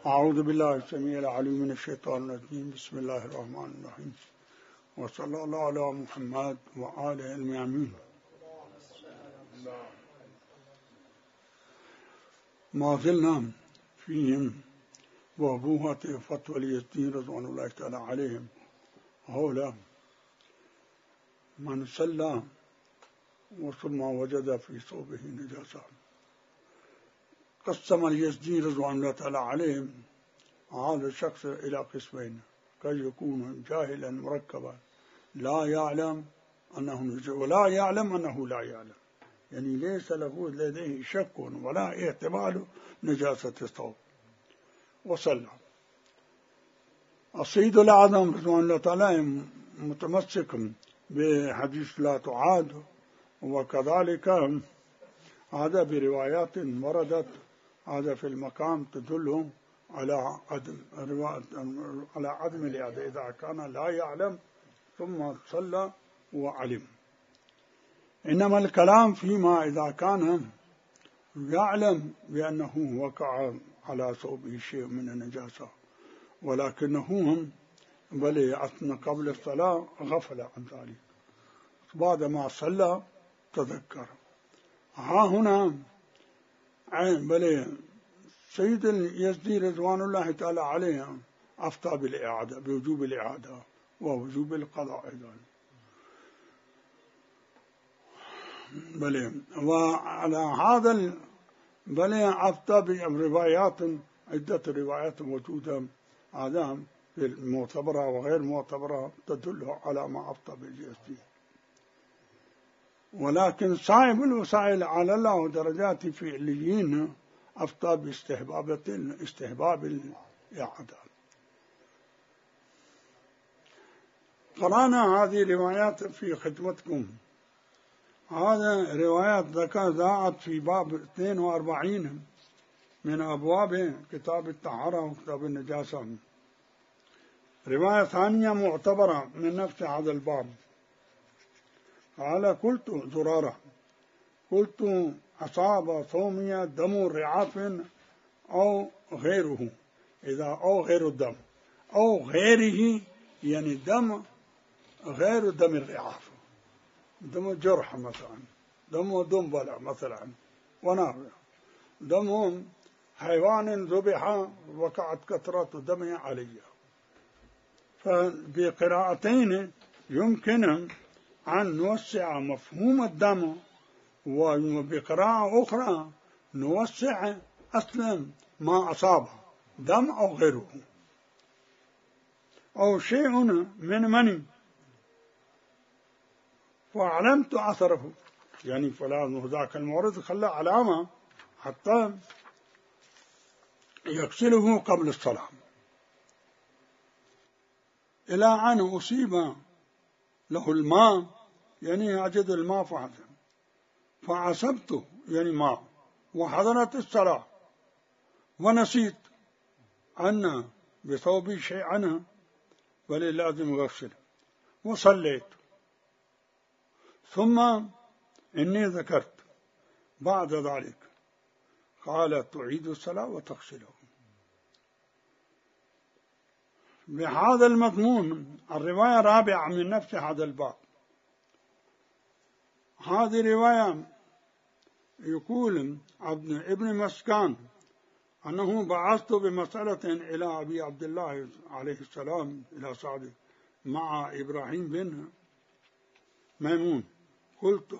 أعوذ بالله السميع العليم من الشيطان الرجيم. بسم الله الرحمن الرحيم، وصلى الله على محمد وآله الميامين. ما زلنا فيهم وأبوهة فتوى اليزدين رضوان الله تعالى عليهم هؤلاء من صلى وثم وجد في ثوبه نجاسة. قسم اليزدي رضوان الله تعالى عليهم هذا الشخص إلى قسمين: قد يكون جاهلا مركبا لا يعلم أنه نجس ولا يعلم أنه لا يعلم، يعني ليس له لديه شك ولا احتمال نجاسة الثوب وصلى. السيد الأعظم رضوان الله تعالى متمسك بحديث لا تعاد، وكذلك هذا بروايات وردت هذا في المقام تدل على عدم الإعادة إذا كان لا يعلم ثم صلى وعلم. إنما الكلام فيما إذا كان يعلم بأنه وقع على ثوبه شيء من النجاسة ولكنه بل قبل الصلاة غفل عن ذلك، بعدما صلى تذكر. ها هنا بل سيد اليزدي رضوان الله تعالى عليه أفتى بالإعادة، بوجوب الإعادة ووجوب القضاء أيضا. بل وعلى هذا بل أفتى بروايات عدة روايات موجودة هذا معتبرة وغير معتبرة تدل على ما أفتى باليزدي. ولكن صاحب الوسائل على الله درجات في عليين أفتى باستحباب الإعادة. قرأنا هذه الروايات في خدمتكم. هذا روايات ذكرت في باب 42 من أبواب كتاب الطهارة وكتاب النجاسة. رواية ثانية معتبرة من نفس هذا الباب. قال: قلت زرارة قلت: أصاب ثومي دم رعاف أو غيره، إذا أو غير الدم أو غيره يعني دم غير دم الرعاف، دم جرح مثلا، دم دنبلة مثلا ونحو، دم حيوان ذبح وقعت قطرة دم عليه. فبقراءتين يمكن أن نوسع مفهوم الدم، وبقراءة أخرى نوسع أصلا ما أصابه دم أو غيره أو شيء من مني فعلمت أثره، يعني فلا ذاك المورد خلى علامة حتى يغسله قبل الصلاة، إلى أن أصيب له الماء، يعني أجد الماء فعصبته يعني ماء وحضرت الصلاة ونسيت أن بثوبي شيء عنها بل لازم أغسل وصليت. ثم إني ذكرت بعد ذلك قال: تعيد الصلاة وتغسله. بهذا المضمون الرواية الرابعة من نفس هذا الباب. هذه رواية يقول ابن مسكان أنه بعثت بمسألة إلى أبي عبد الله عليه السلام إلى سعد مع إبراهيم بن ميمون، قلت: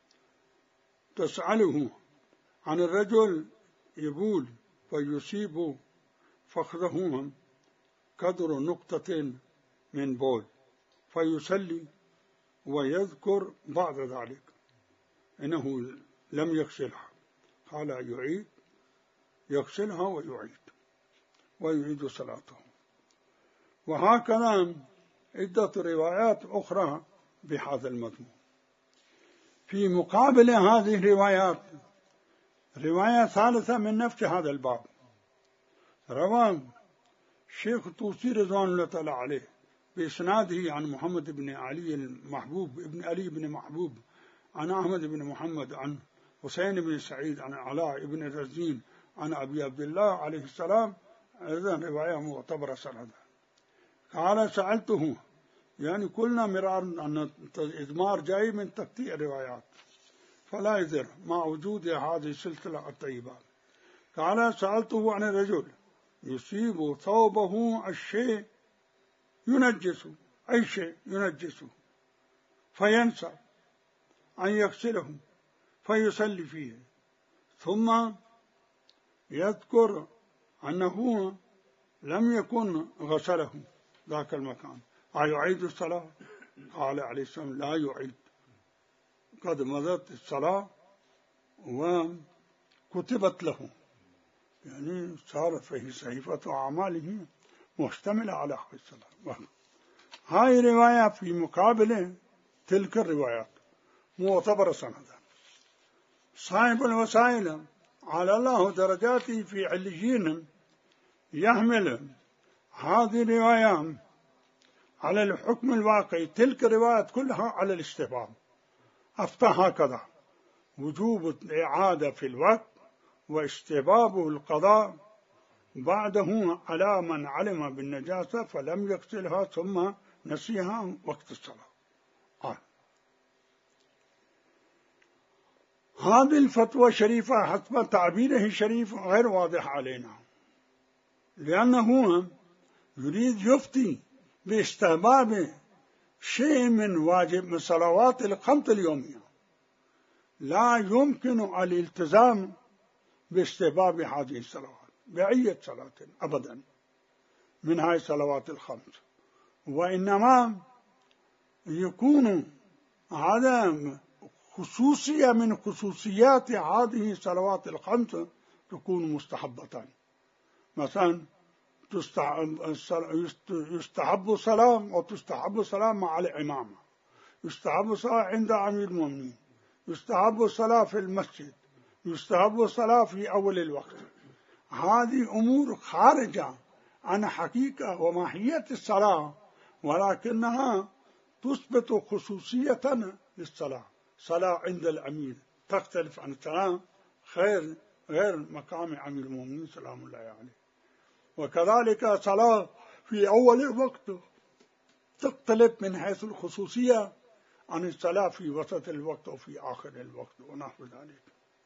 تسأله عن الرجل يبول فيصيب فخذه قدر نقطة من بول فيصلي ويذكر بعد ذلك إنه لم يغسلها. قال: يعيد، يغسلها ويعيد صلاته. وهكذا عدة روايات أخرى بهذا المضمون. في مقابل هذه الروايات رواية ثالثة من نفس هذا الباب، رواه الشيخ الطوسي رضوان الله تعالى عليه بإسناده عن محمد بن علي المحبوب ابن علي بن محبوب عن أحمد بن محمد عن حسين بن سعيد عن علاء بن الرزين عن أبي عبد الله عليه السلام إذن رواية معتبرة سندا. قال سألته، يعني قلنا مرارا أن الإضمار جاي من تقطيع روايات فلا يضر مع وجود هذه السلسلة الطيبة. قال سألته عن الرجل يصيب ثوبه الشيء ينجسه، أي شيء ينجسه، فينسى أن يغسله فيصلي فيه، ثم يذكر أنه لم يكن غسله ذاك المكان، أيعيد الصلاة؟ قال عليه السلام لا يعيد، قد مضت الصلاة وكتبت له، يعني صار فيه صحيفة أعماله مشتملة على حق الصلاة. هاي رواية في مقابل تلك الروايات معتبرة سندا. صاحب الوسائل على الله درجاته في عليين يحمل هذه الروايات على الحكم الواقعي، تلك الروايات كلها على الاستحباب، أفتى هكذا: وجوب الإعادة في الوقت واستحباب القضاء بعده على من علم بالنجاسة فلم يغسلها ثم نسيها وقت الصلاة. هذه الفتوى الشريفة حسب تعبيره الشريف غير واضح علينا، لأنه يريد يفتي باستحباب شيء من واجب من صلوات الخمس اليومية، لا يمكن الالتزام باستحباب هذه الصلوات بأي صلاة أبدا من هذه الصلوات الخمس، وإنما يكون هذا خصوصية من خصوصيات هذه الصلوات الخمس تكون مستحبة. مثلا يستحب الصلاة وتستحب الصلاة مع الإمامة، يستحب الصلاة عند أمير المؤمنين، يستحب الصلاة في المسجد، يستحب الصلاة في أول الوقت. هذه أمور خارجة عن حقيقة وماهية الصلاة، ولكنها تثبت خصوصية للصلاة. صلاة عند الأمير تختلف عن الصلاة غير مقام أمير المؤمنين سلام الله عليه. وكذلك صلاة في أول الوقت تختلف من حيث الخصوصية عن الصلاة في وسط الوقت وفي آخر الوقت ونحو ذلك.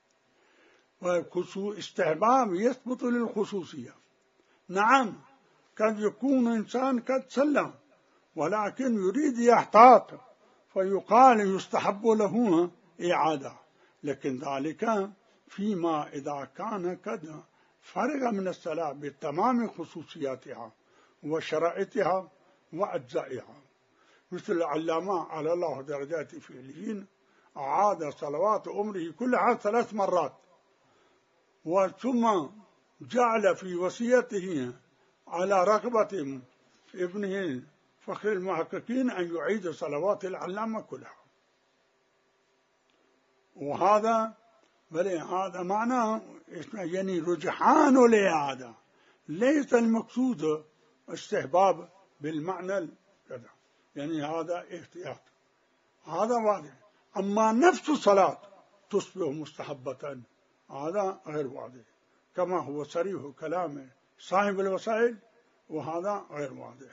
واستحباب يثبت للخصوصية. نعم قد يكون إنسان قد صلى ولكن يريد يحتاط فيقال يستحب له إعادة، لكن ذلك فيما إذا كان قد فرغ من الصلاة بتمام خصوصياتها وشرائطها وأجزائها، مثل العلامة على الله درجاته في عليين أعاد صلوات عمره كلها 3 مرات، وثم جعل في وصيته على رغبة ابنه فخر المحققين أن يعيد صلوات العلامة كلها. وهذا هذا معناه يعني رجحان الإعادة، ليس المقصود استحباب بالمعنى كذا، يعني هذا احتياط، هذا واضح. أما نفس الصلاة تصبح مستحبة هذا غير واضح، كما هو صريح كلام صاحب الوسائل، وهذا غير واضح.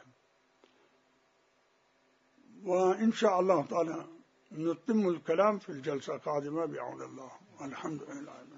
وإن شاء الله تعالى نتم الكلام في الجلسة القادمة بعون الله. الحمد لله.